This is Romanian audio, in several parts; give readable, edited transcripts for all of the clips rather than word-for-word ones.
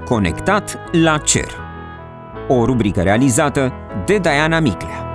Conectat la cer. O rubrică realizată de Diana Miclea.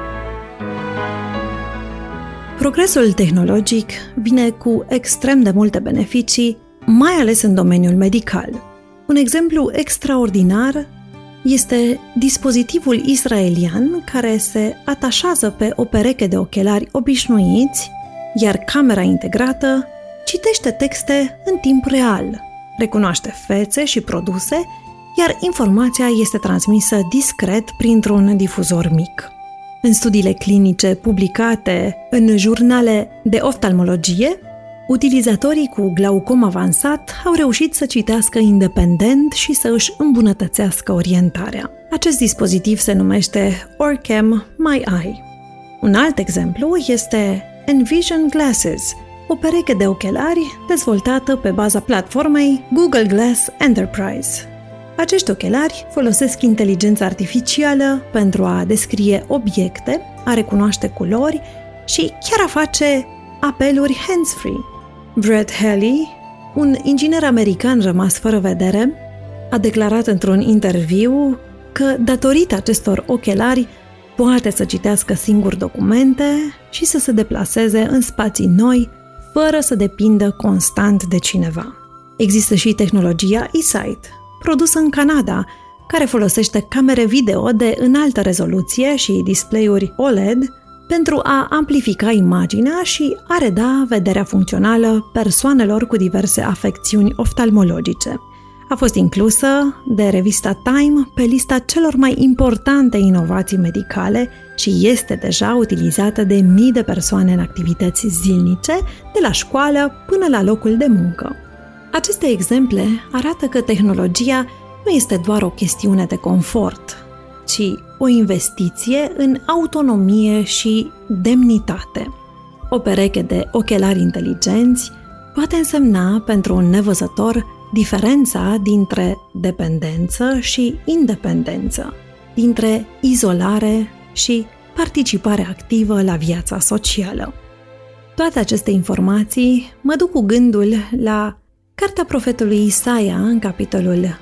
Progresul tehnologic vine cu extrem de multe beneficii, mai ales în domeniul medical. Un exemplu extraordinar este dispozitivul israelian care se atașează pe o pereche de ochelari obișnuiți, iar camera integrată citește texte în timp real, recunoaște fețe și produse, iar informația este transmisă discret printr-un difuzor mic. În studiile clinice publicate în jurnale de oftalmologie, utilizatorii cu glaucom avansat au reușit să citească independent și să își îmbunătățească orientarea. Acest dispozitiv se numește Orcam My Eye. Un alt exemplu este Envision Glasses, o pereche de ochelari dezvoltată pe baza platformei Google Glass Enterprise. Acești ochelari folosesc inteligența artificială pentru a descrie obiecte, a recunoaște culori și chiar a face apeluri hands-free. Brett Haley, un inginer american rămas fără vedere, a declarat într-un interviu că, datorită acestor ochelari, poate să citească singur documente și să se deplaseze în spații noi, fără să depindă constant de cineva. Există și tehnologia eSight, produsă în Canada, care folosește camere video de înaltă rezoluție și display-uri OLED pentru a amplifica imaginea și a reda vederea funcțională persoanelor cu diverse afecțiuni oftalmologice. A fost inclusă de revista Time pe lista celor mai importante inovații medicale și este deja utilizată de mii de persoane în activități zilnice, de la școală până la locul de muncă. Aceste exemple arată că tehnologia nu este doar o chestiune de confort, ci o investiție în autonomie și demnitate. O pereche de ochelari inteligenți poate însemna pentru un nevăzător diferența dintre dependență și independență, dintre izolare și participare activă la viața socială. Toate aceste informații mă duc cu gândul la Cartea profetului Isaia, în capitolul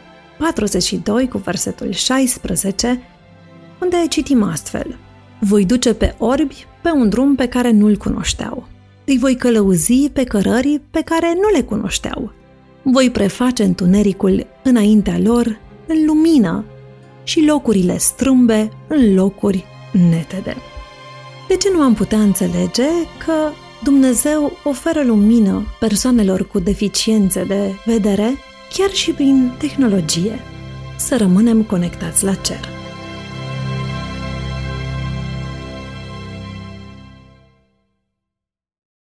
42, cu versetul 16, unde citim astfel: Voi duce pe orbi pe un drum pe care nu-l cunoșteau. Îi voi călăuzi pe cărări pe care nu le cunoșteau. Voi preface întunericul înaintea lor în lumină și locurile strâmbe în locuri netede. De ce nu am putea înțelege că Dumnezeu oferă lumină persoanelor cu deficiențe de vedere chiar și prin tehnologie? Să rămânem conectați la cer.